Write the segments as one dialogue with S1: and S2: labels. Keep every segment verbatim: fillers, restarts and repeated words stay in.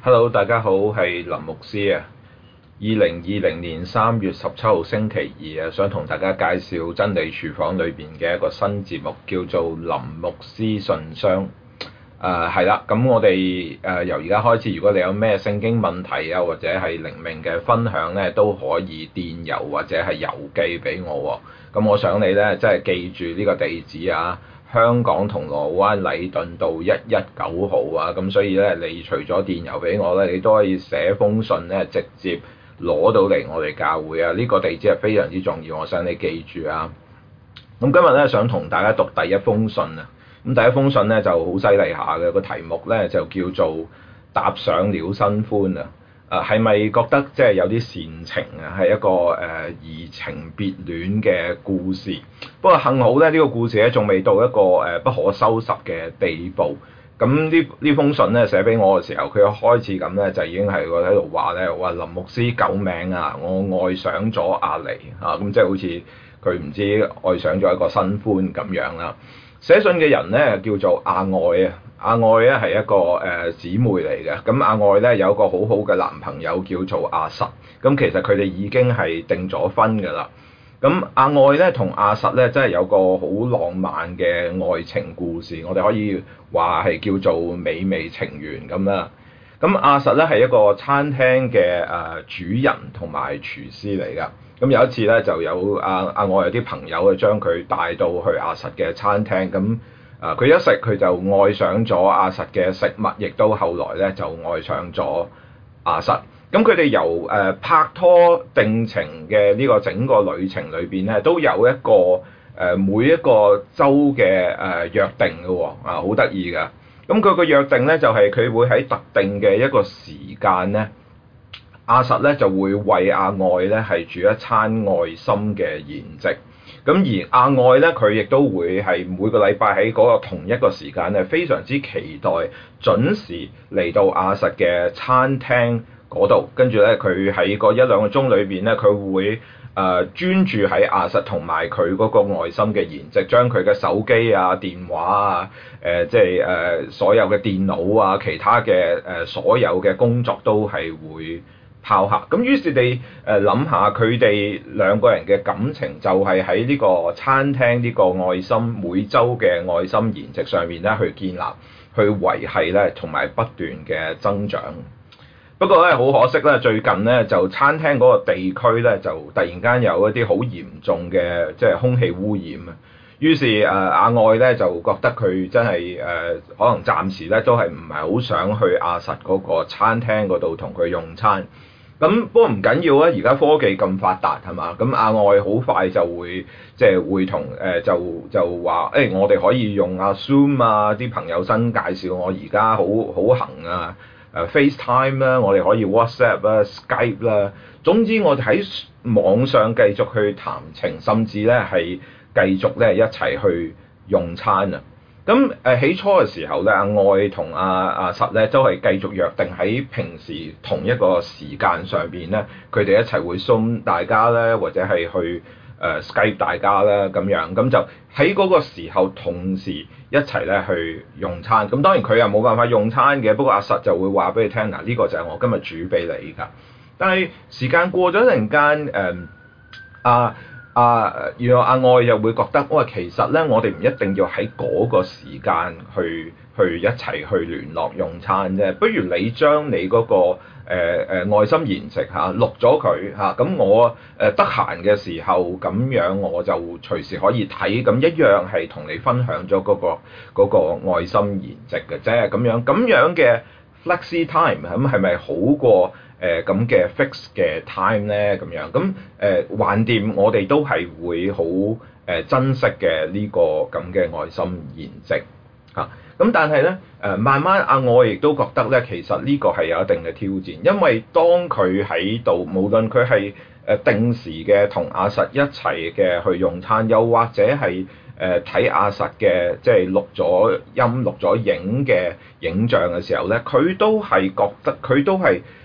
S1: Hello，大家好，係林牧師啊。二零二零年三月十七號星期二啊，想同大家介紹真理廚房裏邊嘅一個新節目，叫做林牧師信箱。誒係啦，咁我哋誒、呃、由而家開始，如果你有咩聖經問題啊，或者係靈命嘅分享咧，都可以電郵或者係郵寄俾我喎。咁我想你咧，即係記住呢個地址啊。香港銅鑼灣禮頓道一一九號啊，咁所以咧，你除咗電郵俾我咧，你都可以寫封信咧，直接攞到嚟我哋教會啊。呢個地址係非常之重要，我想你記住啊。咁今日咧想同大家讀第一封信啊。咁第一封信咧就好犀利下嘅，個題目咧就叫做踏上了新歡啊。誒係咪覺得即係有啲煽情啊？係一個誒、呃、移情別戀嘅故事。不過幸好咧，呢、這個故事咧仲未到一個誒、呃、不可收拾嘅地步。咁呢呢封信咧寫俾我嘅時候，佢一開始咁咧就已經係我喺度話咧，話林牧師救命啊！我愛上咗阿尼啊，咁即係好似佢唔知愛上咗一個新歡咁樣啦。寫信嘅人咧叫做阿愛啊。阿愛咧係一個誒姊、呃、妹嚟嘅，咁阿愛咧有一個好好嘅男朋友叫做阿實，咁其實佢哋已經係訂咗婚㗎啦。咁阿愛咧同阿實咧真係有個好浪漫嘅愛情故事，我哋可以話係叫做美味情緣咁啦。咁阿實咧係一個餐廳嘅誒、呃、主人同埋廚師嚟㗎。咁有一次咧就有阿阿愛有啲朋友去將佢帶到去阿實嘅餐廳咁。啊！佢一食佢就愛上咗阿實嘅食物，亦都後來咧就愛上咗阿實。咁佢哋由誒、呃、拍拖定情嘅呢個整個旅程裏邊咧，都有一個誒、呃、每一個週嘅誒約定嘅喎，啊好得意㗎。咁佢個約定咧就係、是、佢會喺特定嘅一個時間咧，阿實咧就會為阿愛咧係煮一餐愛心嘅筵席。咁而阿愛咧，佢亦都會係每個禮拜喺嗰個同一個時間咧，非常之期待準時嚟到阿實嘅餐廳嗰度。跟住咧，佢喺個一兩個鐘裏邊咧，佢會誒、呃、專注喺阿實同埋佢嗰個愛心嘅筵席，將佢嘅手機啊、電話啊、誒、呃、即係誒、呃、所有嘅電腦啊、其他嘅誒、呃、所有嘅工作都係會拋下。咁於是你誒諗下佢哋兩個人嘅感情就係喺呢個餐廳呢個愛心每週嘅愛心筵席上面咧去建立、去維繫咧，同埋不斷嘅增長。不過咧好可惜咧，最近咧就餐廳嗰個地區咧就突然間有一啲好嚴重嘅即係空氣污染啊。於是誒、呃、阿愛咧就覺得佢真係誒、呃、可能暫時咧都係唔係好想去阿實嗰個餐廳嗰度同佢用餐。咁不過唔緊要啊！而家科技咁發達係嘛？咁阿愛好快就會即係會同誒、呃、就就話誒、欸，我哋可以用阿 Zoom 啊，啲朋友新介紹我而家好好行啊，誒、呃、FaceTime 啦，我哋可以 WhatsApp 啦、Skype 啦，總之我哋喺網上繼續去談情，甚至咧係繼續咧一齊去用餐啊！咁誒起初嘅時候咧，阿愛同阿阿實咧都係繼續約定喺平時同一個時間上邊咧，佢哋一齊會 Zoom 大家咧，或者係去誒、呃、Skype 大家啦咁樣，咁就喺嗰個時候同時一齊咧去用餐。咁當然佢又冇辦法用餐嘅，不過阿實就會話俾你聽，嗱、這、呢個就係我今日煮俾你㗎。但係時間過咗一陣間，誒、嗯、阿。啊，原來阿愛又會覺得，哇，其實咧，我哋唔一定要喺嗰個時間去去一齊去聯絡用餐啫。不如你將你嗰、那個誒誒、呃、愛心筵席嚇錄咗佢嚇，咁、啊、我誒得閒嘅時候咁樣我就隨時可以睇，咁一樣係同你分享咗嗰、那個嗰、那個愛心筵席嘅啫。咁樣咁樣嘅 flexi time 咁係咪好過誒咁嘅 fix 嘅 time 咧？咁樣咁誒橫掂，我哋都係會好誒、呃、珍惜嘅呢個咁嘅愛心筵席嚇。咁、啊、但係咧誒慢慢阿愛亦都覺得咧，其實呢個係有一定嘅挑戰，因為當佢喺度，無論佢係誒定時嘅同阿實一齊嘅去用餐，又或者係誒睇阿實嘅即係錄咗音、錄咗影嘅影像嘅時候咧，佢都係覺得佢都係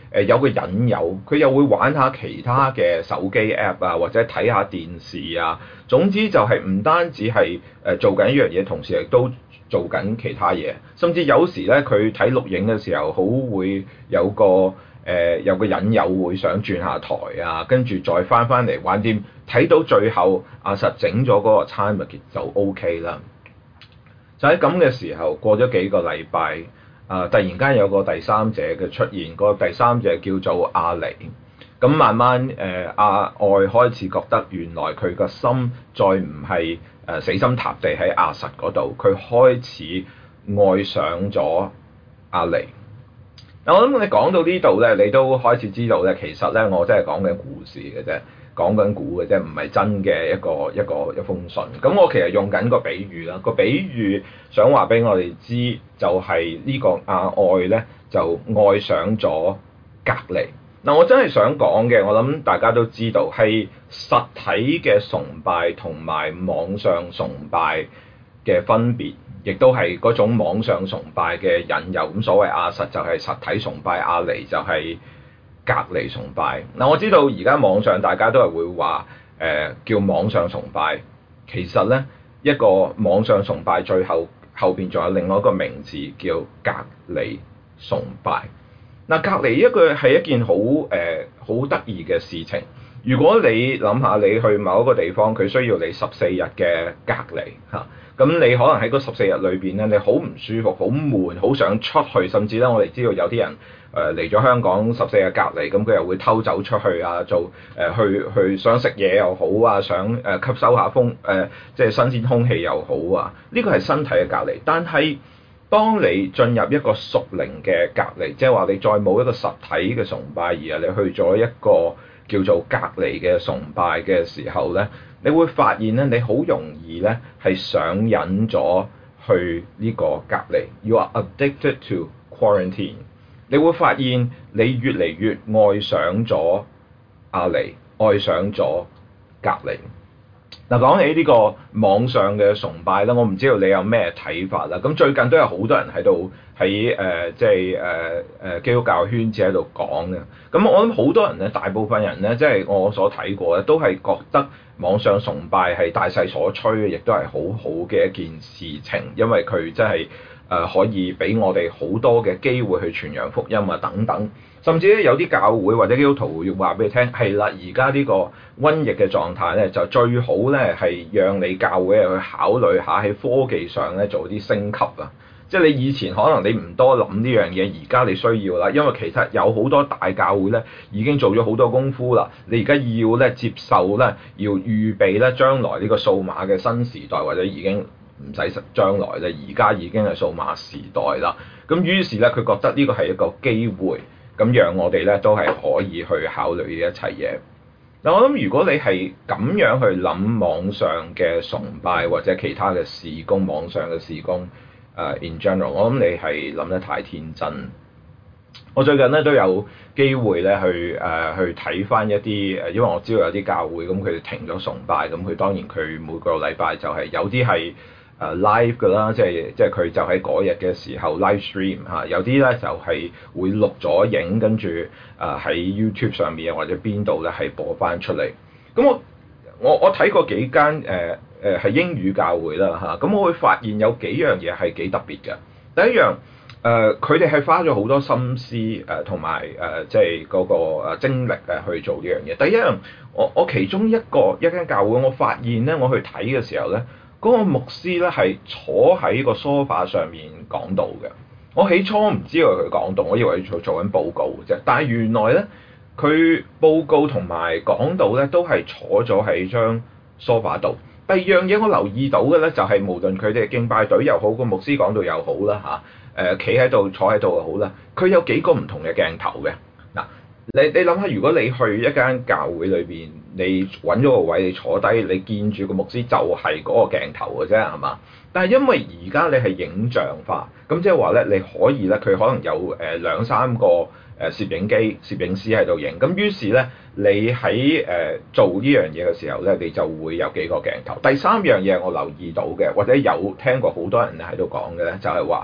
S1: 誒有個引誘，佢又會玩下其他嘅手機 app 啊，或者睇下電視啊。總之就係唔單止係誒做緊一樣嘢，同時亦都做緊其他嘢。甚至有時咧，佢睇錄影嘅時候，好會有個誒、呃、有個引誘，會想轉下台啊，跟住再翻翻嚟玩掂。睇到最後阿實整咗嗰個餐咪就 OK 啦。就喺咁嘅時候，過咗幾個禮拜。啊！突然間有個第三者嘅出現，個第三者叫做阿尼。咁慢慢誒、呃，阿愛開始覺得原來佢個心再唔係誒死心塌地喺阿實嗰度，佢開始愛上咗阿尼。嗱，我諗你講到呢度咧，你都開始知道咧，其實咧我真係講緊故事嘅啫。講緊估嘅啫，唔係真嘅一個一個一封信。咁我其實用緊個比喻啦，個比喻想話俾我哋知，就係呢個阿愛咧就愛上咗隔離。嗱，我真係想講嘅，我諗大家都知道係實體嘅崇拜同埋網上崇拜嘅分別，亦都係嗰種網上崇拜嘅引誘。咁所謂阿實就係實體崇拜，阿尼就係隔離崇拜。嗱，我知道而家網上大家都係會話誒、呃、叫網上崇拜，其實咧一個網上崇拜最後後邊仲有另外一個名字叫隔離崇拜。嗱，隔離一個係一件好誒好得意嘅事情。如果你諗下你去某一個地方，佢需要你十四日嘅隔離嚇，咁你可能喺嗰十四日裏邊咧，你好唔舒服、好悶、好想出去，甚至咧我哋知道有啲人。誒嚟咗香港十四日隔離，咁佢又會偷走出去啊，做誒、呃、去去想食嘢又好啊，想誒、呃、吸收下風誒、呃，即係新鮮空氣又好啊。呢個係身體嘅隔離，但係當你進入一個屬靈嘅隔離，即係話你再冇一個實體嘅崇拜，而係你去咗一個叫做隔離嘅崇拜嘅時候咧，你會發現咧，你好容易咧係上癮咗去呢個隔離。You are addicted to quarantine。你會發現你越嚟越愛上咗阿尼，愛上咗隔離。嗱，講起呢個網上嘅崇拜啦，我唔知道你有咩睇法啦。咁最近都有好多人喺度喺誒即係誒誒基督教圈子喺度講嘅。咁我諗好多人咧，大部分人咧，即係我所睇過咧，都係覺得網上崇拜係大勢所趨嘅，亦都係好好嘅一件事情，因為佢真係。誒、呃、可以俾我哋好多嘅機會去傳揚福音啊等等，甚至咧有啲教會或者基督徒要話俾你聽，係啦，而家呢個瘟疫嘅狀態咧，就最好咧係讓你教會去考慮下喺科技上咧做啲升級啊！即係你以前可能你唔多諗呢樣嘢，而家你需要啦，因為其實有好多大教會咧已經做咗好多功夫啦，你而家要咧接受咧，要預備咧將來呢個數碼嘅新時代，或者已經。唔使將來咧，而家已經係數碼時代啦。咁於是咧，佢覺得呢個係一個機會，咁讓我哋咧都係可以去考慮呢一切嘢。嗱，我諗如果你係咁樣去諗網上嘅崇拜或者其他嘅事工，網上嘅事工，誒、uh, in general，我諗你係諗得太天真。我最近咧都有機會咧去誒、呃、去睇翻一啲誒，因為我知道有啲教會咁佢哋停咗崇拜，咁佢當然佢每個禮拜就係、是、有啲係。誒 live 㗎啦，即係即係佢就喺嗰日嘅時候 live stream 嚇，有啲咧就係會錄咗影，跟住誒喺 YouTube 上面或者邊度咧係播翻出嚟。咁我我我睇過幾間誒誒係英語教會啦嚇，咁我會發現有幾樣嘢係幾特別嘅。第一樣誒，佢哋係花咗好多心思誒同埋誒即係嗰個誒精力誒去做呢樣嘢。第一樣，我我其中一個一間教會，我發現咧，我去睇嘅時候咧。嗰個牧師咧係坐喺個梳化上面講道嘅。我起初唔知道佢講道，我以為佢做做緊報告嘅啫。但係原來咧，佢報告同埋講道咧都係坐咗喺張梳化度。第二樣嘢我留意到嘅咧，就係、是、無論佢哋敬拜隊又好，個牧師講道又好啦嚇，誒企喺度坐喺度又好啦，佢有幾個唔同嘅鏡頭嘅。嗱，你你諗下，如果你去一間教會裏邊，你揾咗個位，你坐低，你見住個牧師就係嗰個鏡頭嘅啫，係嘛？但係因為而家你係影像化，咁即係話咧，你可以咧，佢可能有誒兩三個誒攝影機、攝影師喺度影，咁於是咧，你喺誒做呢樣嘢嘅時候咧，你就會有幾個鏡頭。第三樣嘢我留意到嘅，或者有聽過好多人喺度講嘅咧，就係話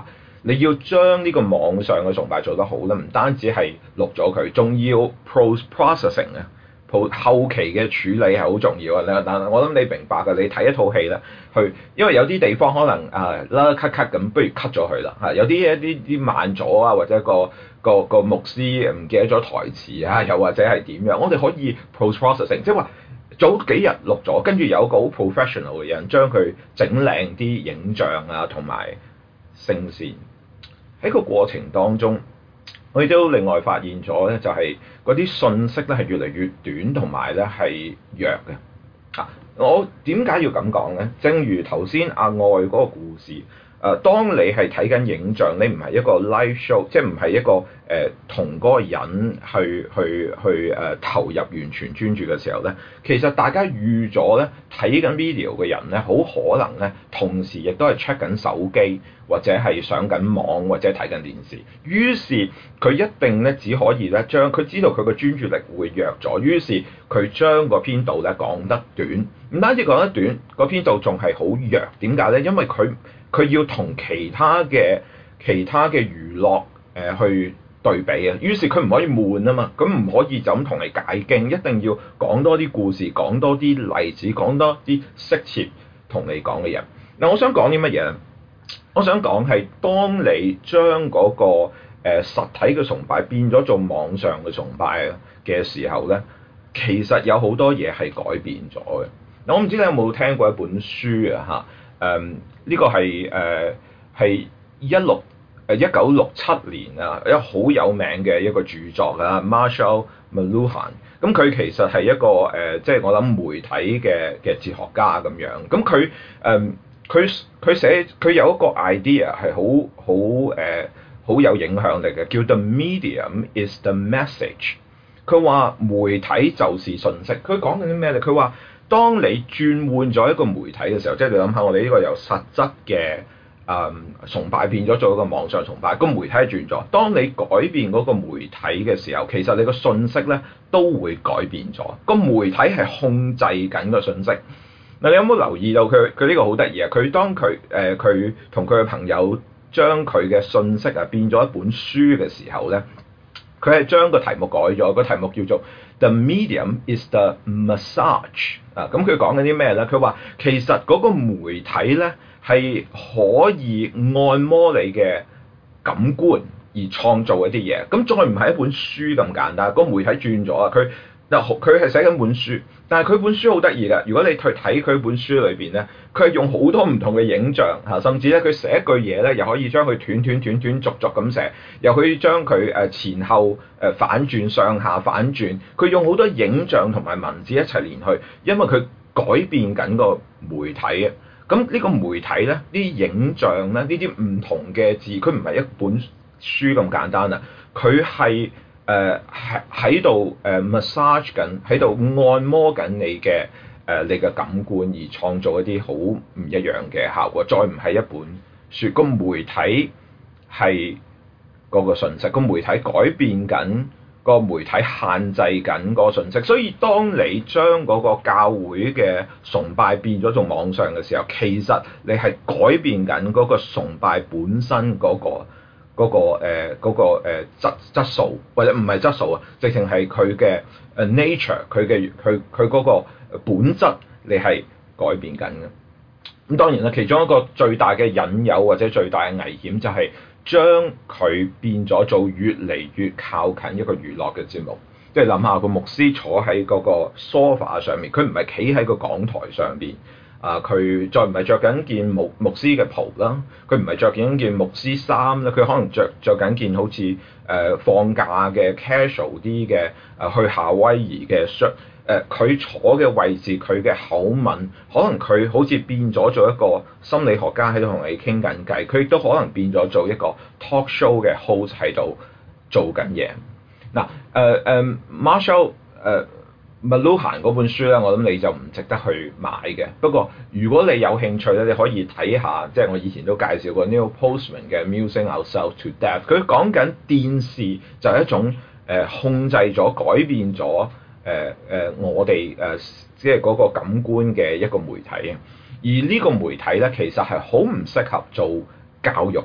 S1: 你要將呢個網上嘅崇拜做得好咧，唔單止係錄咗佢，仲要 post processing 啊。後期嘅處理係好重要啊！但係我諗你明白嘅，你睇一套戲咧，去因為有啲地方可能啊啦 cut cut 咁，不如 cut 咗佢啦嚇。有啲一啲啲慢咗啊，或者個個個牧師唔記得咗台詞啊，又或者係點樣，我哋可以 post processing，即係話早幾日錄咗，跟住有個好 professional 嘅人將佢整靚啲影像啊，同埋聲線喺個過程當中。我哋都另外發現咗咧，就係嗰啲信息咧係越嚟越短，同埋咧係弱嘅。啊，我點解要咁講咧？正如頭先阿愛嗰個故事，誒、呃，當你係睇緊影像，你唔係一個 live show，即係唔係一個誒同嗰個人去去去誒、呃、投入完全專注嘅時候咧，其實大家預咗咧睇緊 video 嘅人咧，好可能咧同時亦都係 check 緊手機。或者係上緊網，或者睇緊電視，於是佢一定咧只可以咧將佢知道佢個專注力會弱咗，於是佢將個編導咧講得短，唔單止講得短，個編導仲係好弱。點解咧？因為佢佢要同其他嘅其他嘅娛樂誒、呃、去對比啊，於是佢唔可以悶啊嘛，咁唔可以就咁同你解經，一定要講多啲故事，講多啲例子，講多啲適切同你講嘅人。嗱，我想講啲乜嘢？我想講係，當你將嗰、那個誒、呃、實體嘅崇拜變咗做網上嘅崇拜嘅時候咧，其實有好多嘢係改變咗嘅。嗱，我唔知你有冇聽過一本書啊？嚇，誒呢個係誒係一六誒一九六七年啊，一好有名嘅一個著作啊 Marshall McLuhan。咁佢其實係一個誒，即、呃、係、就是、我諗媒體嘅嘅哲學家咁樣。咁佢誒。佢佢寫佢有一個 idea 係好好誒好有影響力嘅，叫 The medium is the message。佢話媒體就是信息。佢講緊啲咩咧？佢話當你轉換咗一個媒體嘅時候，即係你諗下，我哋呢個由實質嘅誒、嗯、崇拜變咗做一個網上崇拜，個媒體係轉咗。當你改變嗰個媒體嘅時候，其實你個信息咧都會改變咗。個媒體係控制緊個信息。嗱，你有冇留意到佢佢呢個好得意啊？佢當佢誒佢同佢嘅朋友將佢嘅信息啊變咗一本書嘅時候咧，佢係將個題目改咗，個題目叫做 The Medium is the Massage 啊。咁佢講緊啲咩咧？佢話其實嗰個媒體咧係可以按摩你嘅感官而創造一啲嘢。咁再唔係一本書咁簡單，個媒體轉咗啊！佢嗱，佢係寫緊本書，但係佢本書好得意㗎。如果你去睇佢本書裏邊咧，佢係用好多唔同嘅影像嚇，甚至咧佢寫一句嘢咧，又可以將佢斷斷斷斷續續咁寫，又可以將佢誒前後誒反轉、上下反轉。佢用好多影像同埋文字一齊連去，因為佢改變緊個媒體啊。咁呢個媒體咧，呢啲影像咧，呢啲唔同嘅字，佢唔係一本書咁簡單啊，佢係。誒喺喺度誒 massage 緊，喺度按摩緊你嘅誒、呃、你嘅感官，而創造一啲好唔一樣嘅效果。再唔係一本書，個媒體係嗰個信息，個媒體改變緊，個媒體限制緊個信息。所以當你將嗰個教會嘅崇拜變咗做網上嘅時候，其實你係改變緊嗰個崇拜本身嗰、嗰個。嗰、那個誒嗰、呃那個誒、呃、質質素，或者唔係質素啊，直情係佢嘅誒 nature，佢嘅佢佢嗰個本質，你係改變緊嘅。咁當然啦，其中一個最大嘅引誘或者最大嘅危險就係將佢變咗做越嚟越靠近一個娛樂嘅節目。即係諗下個牧師坐喺嗰個 sofa 上面，佢唔係企喺個講台上邊。啊！佢再唔係着緊件牧牧師嘅袍啦，佢唔係着緊件牧師衫啦，佢可能着着緊件好似誒、呃、放假嘅 casual 啲嘅誒去夏威夷嘅 shirt。誒佢坐嘅位置，佢嘅口吻，可能佢好似變咗做一個心理學家喺度同你傾緊偈，佢亦都可能變咗做一個 talk show 嘅 host 喺度做緊嘢。嗱誒誒 Marshall 誒。McLuhan 嗰本書咧，我諗你就唔值得去買嘅。不過如果你有興趣咧，你可以睇下，即係我以前都介紹過 Neil Postman 嘅 Musing Ourselves to Death。佢講緊電視就係一種誒、呃、控制咗、改變咗誒誒我哋誒、呃、即係嗰個感官嘅一個媒體。而呢個媒體咧，其實係好唔適合做教育嘅。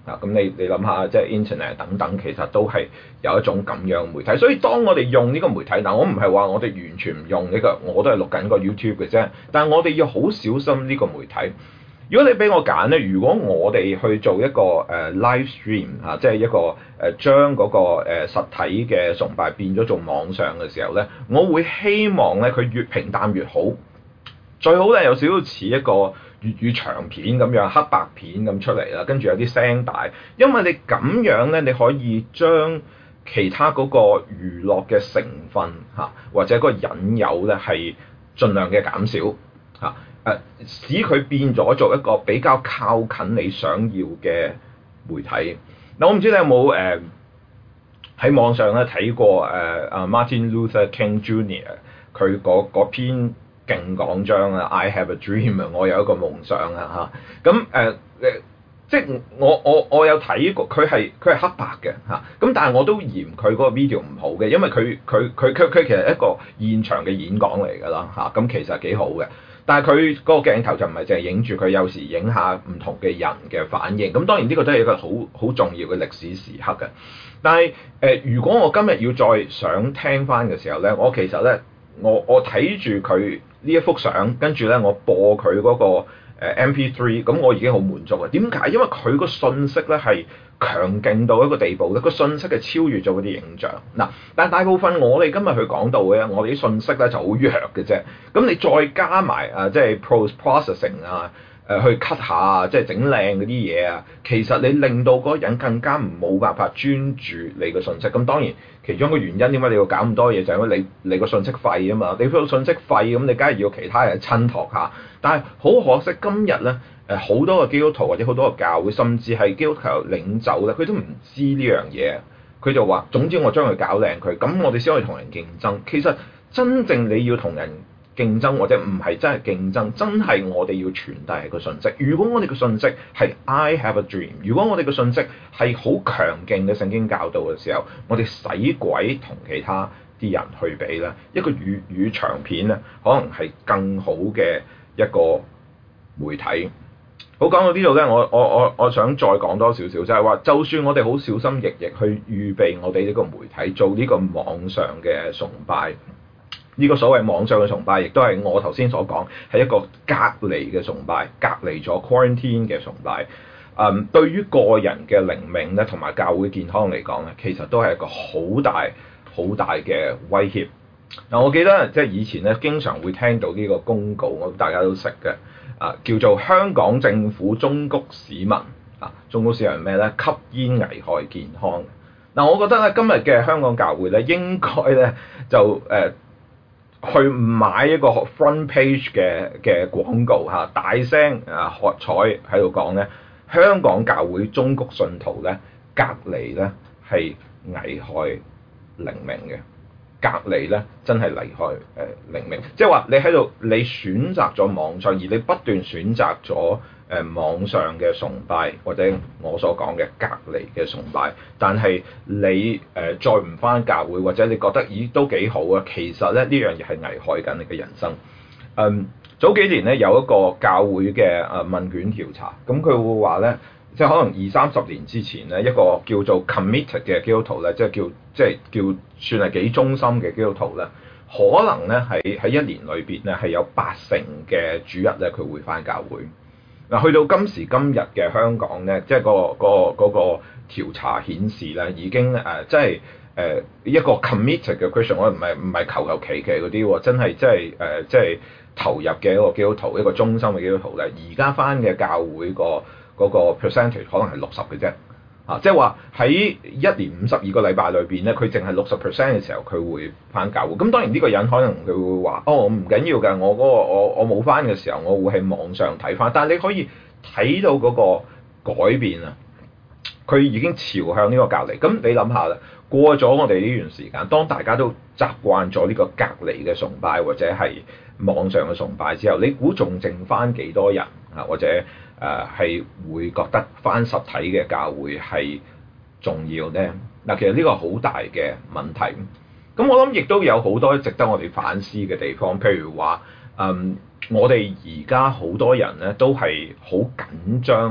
S1: 啊，咁你你諗下，即係 internet 等等，其實都係有一種咁樣媒體。所以當我哋用呢個媒體，嗱我唔係話我哋完全唔用呢個，我都係錄緊個 YouTube 嘅啫。但係我哋要好小心呢個媒體。如果你俾我揀咧，如果我哋去做一個誒、uh, live stream 啊，即係一個誒、uh, 將嗰個誒實體嘅崇拜變咗做網上嘅時候咧，我會希望咧佢越平淡越好，最好咧有少少似一個粵語長片咁樣黑白片咁出嚟啦，跟住有啲聲帶，因為你咁樣咧，你可以將其他嗰個娛樂嘅成分嚇、啊、或者嗰個引誘咧係盡量嘅減少嚇。啊誒使佢變咗做一個比較靠近你想要嘅媒體。嗱，我唔知你有冇誒喺網上咧睇過誒阿 Martin Luther King Junior 佢嗰篇勁講章啊 I have a dream 啊，我有一個夢想啊嚇。咁誒誒，即係我我我有睇過，佢係佢係黑白嘅嚇。咁但係我都嫌佢嗰個 video 唔好嘅，因為佢佢佢佢佢其實一個現場嘅演講嚟㗎啦嚇。咁其實幾好嘅。但係佢嗰個鏡頭就唔係淨係影住佢，有時影下唔同嘅人嘅反應。咁當然呢個都係一個好好重要嘅歷史時刻嘅。但係誒、呃，如果我今日要再想聽翻嘅時候咧，我其實咧，我我睇住佢呢一幅相，跟住咧我播佢嗰個 M P 三，咁我已經好滿足啊。點解？因為佢個信息咧係強勁到一個地步咧，個信息係超越咗嗰啲影像嗱。但係大部分我哋今日去講到嘅，我哋啲信息咧就好弱嘅啫。咁你再加埋啊，即係 post processing 啊，誒去 cut 下啊，即係整靚嗰啲嘢啊，其實你令到嗰個人更加唔冇辦法專注你個信息。咁當然其中一個原因點解你要搞咁多嘢，就係因為你你個信息廢啊嘛。你個信息廢咁，你梗係要其他人襯托下。但係好可惜今日咧。誒好多個基督徒或者好多個教會，甚至係基督徒領袖咧，佢都唔知呢樣嘢。佢就話：總之我將佢搞靚佢，咁我哋先可以同人競爭。其實真正你要同人競爭，或者唔係真係競爭，真係我哋要傳遞個信息。如果我哋個信息係 I have a dream，如果我哋個信息係好強勁嘅聖經教導嘅時候，我哋使鬼同其他啲人去比咧？一個粵語長片咧，可能係更好嘅一個媒體。好，講到呢度咧，我我我我想再講多少少，就係話，就算我哋好小心翼翼去預備我哋呢個媒體做呢個網上嘅崇拜，呢個所謂網上嘅崇拜，亦都係我頭先所講係一個隔離嘅崇拜，隔離咗 quarantine 嘅崇拜。嗯，對於個人嘅靈命咧，同埋教會健康嚟講咧，其實都係一個好大好大嘅威脅。嗱，我記得即係以前咧，經常會聽到呢個公告，我大家都識嘅。啊，叫做香港政府忠告市民啊，忠告市民咩咧？吸煙危害健康。嗱、啊，我覺得咧，今日嘅香港教會咧，應該咧就誒、呃、去買一個 front page 嘅嘅廣告嚇、啊，大聲啊喝彩喺度講咧，香港教會忠告信徒咧隔離咧係危害靈命嘅。隔離咧真係離開誒靈命，即係話你喺度，你選擇咗網上，而你不斷選擇咗誒、呃、網上嘅崇拜，或者我所講嘅隔離嘅崇拜，但係你誒、呃、再唔返教會，或者你覺得咦都幾好啊，其實咧呢樣嘢係危害緊你嘅人生。嗯，早幾年咧有一個教會嘅誒問卷調查，咁佢會話咧。即係可能二三十年之前咧，一個叫做 committed 嘅基督徒咧，即係叫即係叫算係幾忠心嘅基督徒咧，可能咧喺喺一年裏邊咧係有八成嘅主日咧佢會返教會。嗱，去到今時今日嘅香港咧，即係、嗰個、嗰個嗰、嗰個調查顯示咧，已經誒、呃、即係誒、呃、一個 committed 嘅 Christian，我唔係唔係求求其其嗰啲喎，真係即係誒、呃、即係投入嘅一個基督徒，一個忠心嘅基督徒咧，而家返嘅教會個。嗰個 percentage 可能係六十嘅啫，啊，即係話喺一年五十二個禮拜裏邊咧，佢淨係六十 percent 嘅時候佢會返教會。咁當然呢個人可能佢會話：哦，唔緊要㗎，我嗰、嗰個我我冇返嘅時候，我會喺網上睇返。但係你可以睇到嗰個改變啊，佢已經朝向呢個隔離。咁你諗下啦，過咗我哋呢段時間，當大家都習慣咗呢個隔離嘅崇拜或者係網上嘅崇拜之後，你估仲剩返幾多人啊？或者？誒係、呃、會覺得返實體嘅教會係重要咧？嗱，其實呢個好大嘅問題。咁我諗亦都有好多值得我哋反思嘅地方，譬如話，嗯，我哋而家好多人咧都係好緊張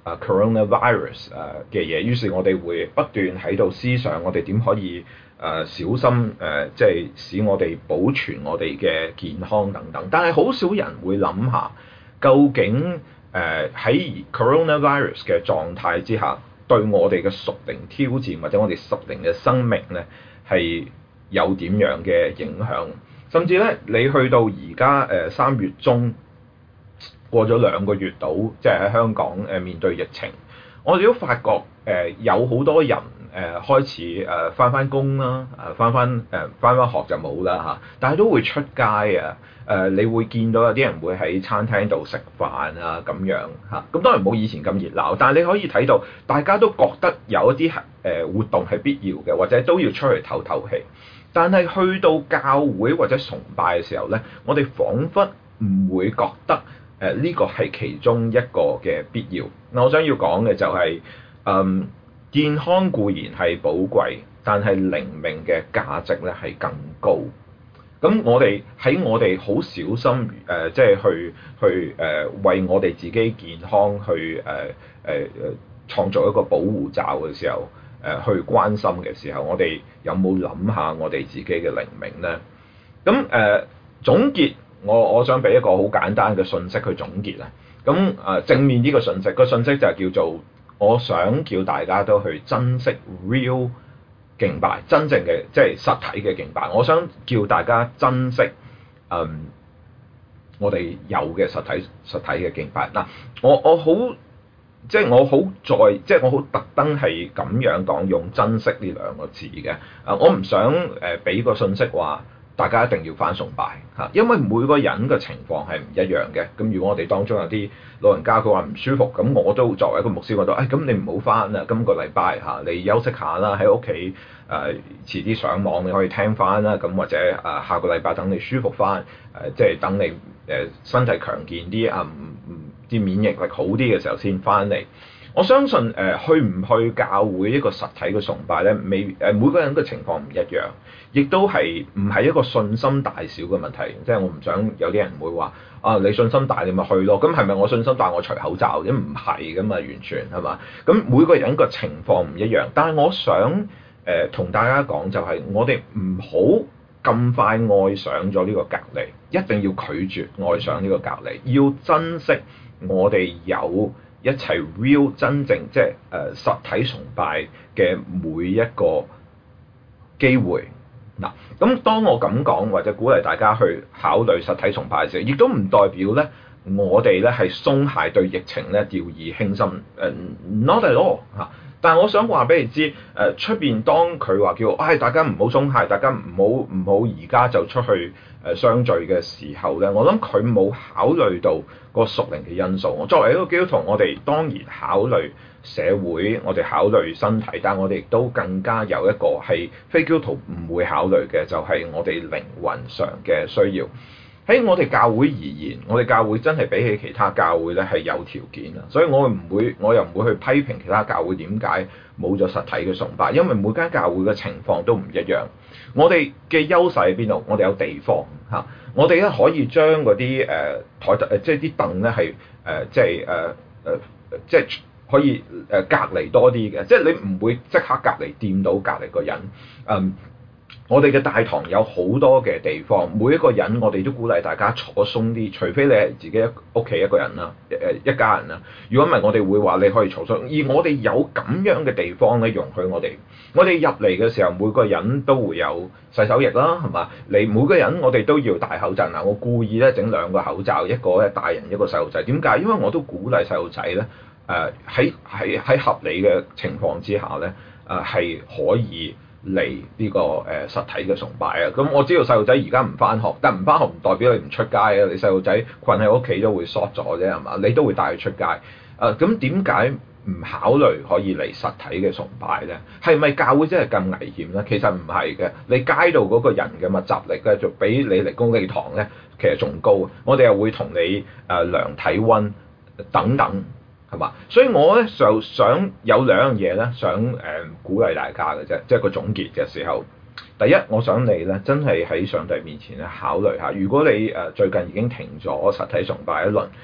S1: 啊 coronavirus 誒嘅嘢，於是我哋會不斷喺度思想，我哋點可以誒、呃、小心誒，即、呃、係、就是、使我哋保存我哋嘅健康等等。但係好少人會諗下，究竟誒喺、呃、coronavirus 嘅狀態之下，對我哋嘅屬靈挑戰或者我哋屬靈嘅生命咧係有點樣嘅影響？甚至咧，你去到而家誒三月中。過咗兩個月到，即係喺香港誒、呃、面對疫情，我哋都發覺誒、呃、有好多人誒、呃、開始誒返返工啦，誒返返誒返返學就冇啦嚇，但係都會出街啊，誒、呃、你會見到有啲人會喺餐廳度食飯啊咁樣嚇，咁、啊、當然冇以前咁熱鬧，但係你可以睇到大家都覺得有一啲誒、呃、活動係必要嘅，或者都要出去透透氣。但係去到教會或者崇拜嘅時候咧，我哋彷彿唔會覺得。誒呢、呃這個係其中一個嘅必要。我想要講嘅就係、是，嗯，健康固然係寶貴，但係靈命嘅價值咧係更高。咁我哋喺我哋好小心誒、呃，即係去去誒、呃、為我哋自己健康去誒誒誒創造一個保護罩嘅時候，誒、呃、去關心嘅時候，我哋有冇諗下我哋自己嘅靈命咧？咁誒、呃、總結。我我想俾一個好簡單嘅信息去總結啊，咁誒、呃、正面呢個信息，個信息就係叫做我想叫大家都去珍惜 real 敬拜，真正嘅即係實體嘅敬拜。我想叫大家珍惜嗯我哋有嘅實體實體嘅敬拜。嗱，我我好即係我好在即係我好特登係咁樣講用珍惜呢兩個字嘅。啊，我唔想誒俾個信息話。大家一定要返崇拜嚇，因為每個人嘅情況係唔一樣嘅。咁如果我哋當中有啲老人家佢話唔舒服，咁我都作為一個牧師我都，誒咁你唔好返啦，今個禮拜嚇你休息下啦，喺屋企誒遲啲上網你可以聽返啦，咁或者誒、呃、下個禮拜等你舒服返，誒、呃、即係等你誒、呃、身體強健啲啊，唔唔啲免疫力好啲嘅時候先返嚟。我相信誒、呃、去唔去教會一個實體嘅崇拜咧，未誒、呃、每個人嘅情況唔一樣，亦都係唔係一個信心大小嘅問題。即係我唔想有啲人會話啊，你信心大你咪去咯。咁係咪我信心大我除口罩？咁唔係噶嘛，完全係嘛？咁每個人個情況唔一樣，但係我想誒同、呃、大家講就係我哋唔好咁快愛上咗呢個隔離，一定要拒絕愛上呢個隔離，要珍惜我哋有。一齊 real 真正即係誒、呃、實體崇拜嘅每一個機會嗱，咁當我咁講或者鼓勵大家去考慮實體崇拜嘅時候，亦都唔代表咧我哋咧係鬆懈對疫情咧掉以輕心誒、呃、not at all 嚇。但係我想話俾你知，誒出邊當佢話叫，唉、哎、大家唔好鬆懈，大家唔好唔好而家就出去誒、呃、相聚嘅時候咧，我諗佢冇考慮到個屬靈嘅因素。作為一個基督徒，我哋當然考慮社會，我哋考慮身體，但係我哋亦都更加有一個係非基督徒唔會考慮嘅，就係、是、我哋靈魂上嘅需要。喺我哋教會而言，我哋教會真係比起其他教會咧係有條件啊，所以我唔會，我又唔會去批評其他教會點解冇咗實體嘅崇拜，因為每間教會嘅情況都唔一樣。我哋嘅優勢喺邊度？我哋有地方嚇，我哋咧可以將嗰啲誒台誒即係啲凳咧係誒即係誒誒即係可以誒隔離多啲嘅，即係你唔會即刻隔離掂到隔離個人，嗯。我哋嘅大堂有好多嘅地方，每一個人我哋都鼓勵大家坐鬆啲，除非你係自己屋企一個人啦，誒一家人啦。如果唔係，我哋會話你可以坐鬆。而我哋有咁樣嘅地方咧，容許我哋。我哋入嚟嘅時候，每個人都會有洗手液啦，係嘛？你每個人我哋都要戴口罩。嗱，我故意咧整兩個口罩，一個咧大人，一個細路仔。點解？因為我都鼓勵細路仔咧，誒喺喺喺合理嘅情況之下咧，誒、呃、係可以。嚟呢個誒實體嘅崇拜啊！咁我知道細路仔而家唔返學，但唔返學唔代表你唔出街啊！你細路仔困喺屋企都會縮咗啫，係嘛？你都會帶佢出街。誒咁點解唔考慮可以嚟實體嘅崇拜咧？係咪教會真係咁危險咧？其實唔係嘅，你街度嗰個人嘅密集力咧，就比你嚟公禮堂咧，其實仲高。我哋又會同你誒、呃、量體温等等。係嘛？所以我咧就想有兩樣嘢咧，想誒、呃、鼓勵大家嘅啫，即係個總結嘅時候。第一，我想你咧真係喺上帝面前咧考慮下，如果你誒、呃、最近已經停咗實體崇拜一輪，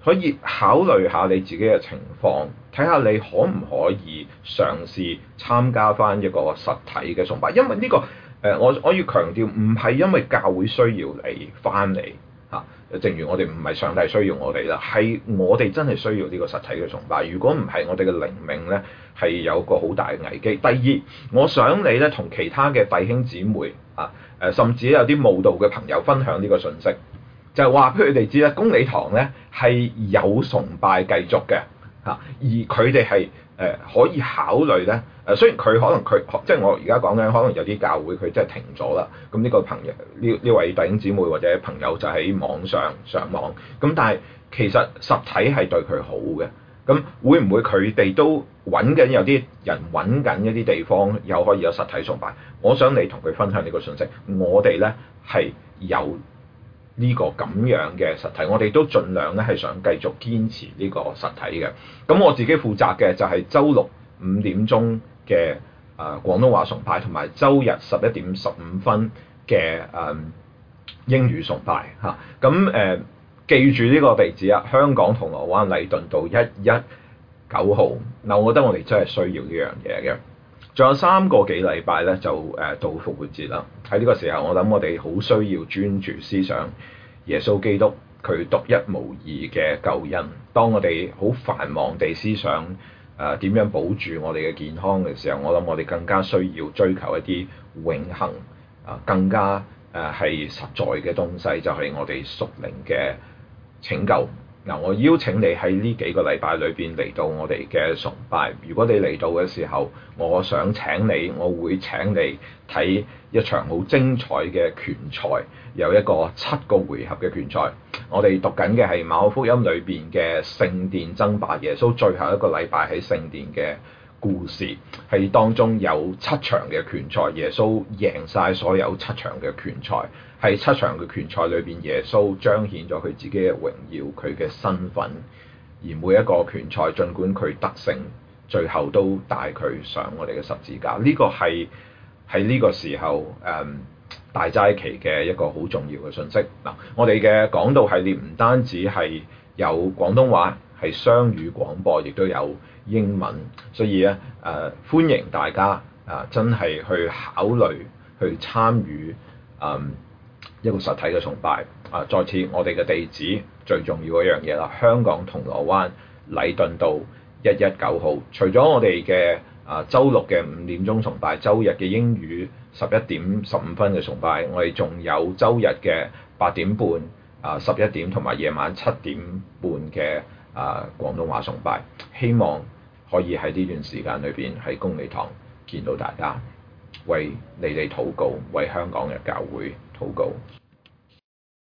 S1: 可以考慮下你自己嘅情況，睇下你可唔可以嘗試參加翻一個實體嘅崇拜，因為呢、這個誒、呃、我我要強調，唔係因為教會需要你翻嚟嚇，正如我哋唔係上帝需要我哋啦，係我哋真係需要呢個實體嘅崇拜。如果唔係，我哋嘅靈命咧係有個好大嘅危機。第二，我想你咧同其他嘅弟兄姊妹啊誒，甚至有啲慕道嘅朋友分享呢個信息。就係話俾佢哋知咧，公理堂咧係有崇拜繼續嘅嚇，而佢哋係誒可以考慮咧誒，雖然佢可能佢即係我而家講緊，可能有啲教會佢真係停咗啦。咁呢個朋友呢呢位弟兄姊妹或者朋友就喺網上上網，咁但係其實實體係對佢好嘅。咁會唔會佢哋都揾緊有啲人揾緊一啲地方又可以有實體崇拜？我想你同佢分享呢個信息，我哋咧係有呢個咁樣嘅實體，我哋都盡量咧係想繼續堅持呢個實體嘅。咁我自己負責嘅就係週六五點鐘嘅誒廣東話崇拜，同埋週日十一點十五分嘅誒、呃、英語崇拜嚇。咁、啊、誒、呃、記住呢個地址啊，香港銅鑼灣禮頓道一一九號。嗱，我覺得我哋真係需要呢樣嘢嘅。仲有三個幾禮拜咧，就誒到復活節啦。喺呢個時候，我諗我哋好需要專注思想耶穌基督佢獨一無二嘅救恩。當我哋好繁忙地思想誒點、呃、樣保住我哋嘅健康嘅時候，我諗我哋更加需要追求一啲永恆啊，更加誒係、呃、實在嘅東西，就係、是、我哋屬靈嘅拯救。嗱，我邀請你喺呢幾個禮拜裏邊嚟到我哋嘅崇拜。如果你嚟到嘅時候，我想請你，我會請你睇一場好精彩嘅拳賽，有一個七個回合嘅拳賽。我哋讀緊嘅係馬可福音裏邊嘅聖殿爭霸，耶穌最後一個禮拜喺聖殿嘅故事，係當中有七場嘅拳賽，耶穌贏晒所有七場嘅拳賽。喺七場嘅拳賽裏邊，耶穌彰顯咗佢自己嘅榮耀，佢嘅身份。而每一個拳賽，儘管佢得勝，最後都帶佢上我哋嘅十字架。呢、這個係喺呢個時候誒、嗯、大齋期嘅一個好重要嘅信息。嗱，我哋嘅講道系列唔單止係有廣東話，係雙語廣播，亦都有英文，所以咧誒、呃、歡迎大家啊、呃、真係去考慮去參與誒。嗯一個實體嘅崇拜啊！再次我哋嘅地址最重要一樣嘢啦，香港銅鑼灣禮頓道一一九號。除咗我哋嘅啊週六嘅五點鐘崇拜，週日嘅英語十一點十五分嘅崇拜，我哋仲有週日嘅八點半啊十一點同埋夜晚七點半嘅啊廣東話崇拜。希望可以喺呢段時間裏邊喺公理堂見到大家，為你哋禱告，為香港嘅教會禱告。